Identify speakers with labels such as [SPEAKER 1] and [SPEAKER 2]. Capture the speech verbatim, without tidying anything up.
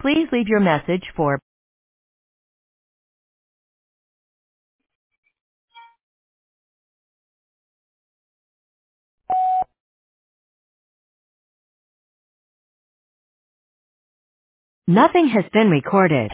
[SPEAKER 1] Please leave your message for nothing has been recorded.